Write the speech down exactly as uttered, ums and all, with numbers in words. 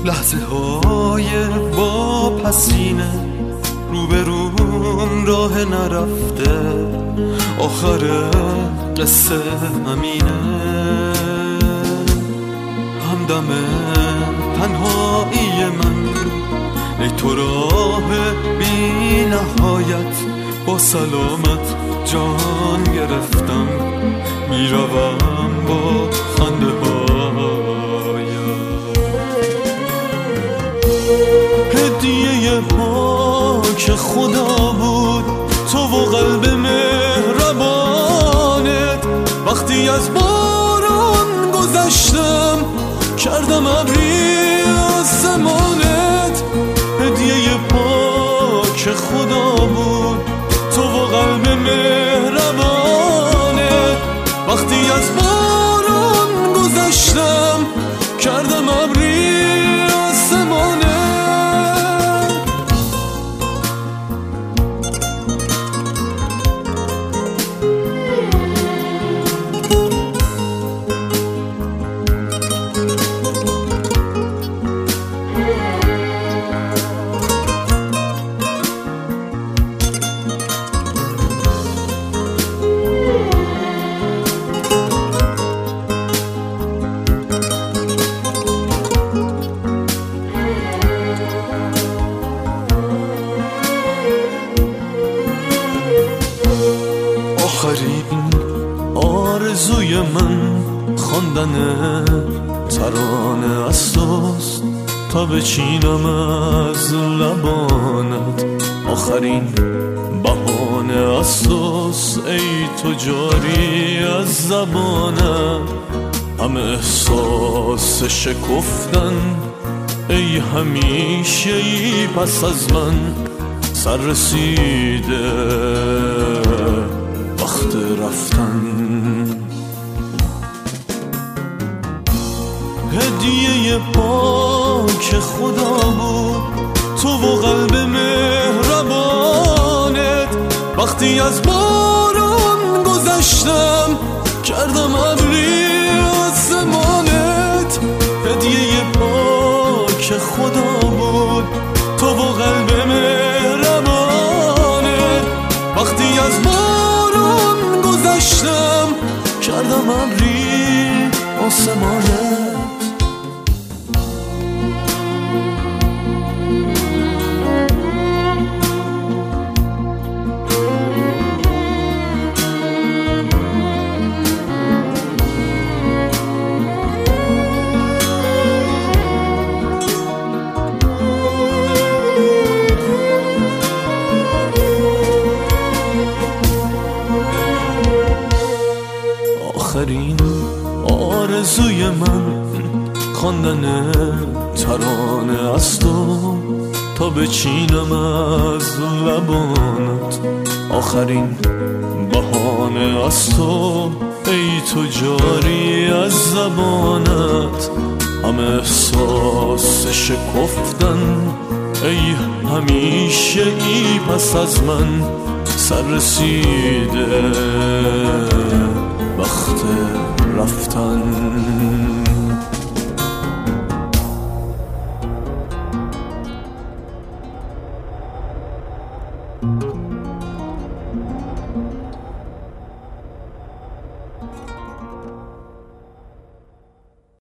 لحظه های واپسینه، روبروم راه نرفته، آخر قصه همینه. همدم تنهایی من ای تو راه بی نهایت، با سلامت جان گرفتم، میروم با خنده هایم. هدیه پاک خدا بود تو و قلب مهربانت، وقتی از باران گذشتم کردم ابری آسمانت. هدیه پاک خدا بود تو و قلب مهربانت، وقتی از باران گذشتم کردم ابری آسمانت. آخرین آرزوی من خواندن ترانه از توست تا بچینم از لبانت. آخرین بهانه از توست ای تو جاری از زبانت. همه احساس شکفتن ای همیشه ای پس از من سر رسیده وقت رفتن. هدیه پاک خدا بود تو و قلب مهربانت، وقتی از باران گذشتم کردم ابری آسمانت. هدیه پاک خدا بود تو و قلب مهربانت، وقتی از باران گذشتم کردم ابری آسمانت. آخرین آرزوی من خواندن ترانه از تو تا بچینم از لبانت. آخرین بهانه از تو ای تو جاری از زبانت. همه احساس شکفتن ای همیشه ای پس از من سر رسیده وقت رفتن.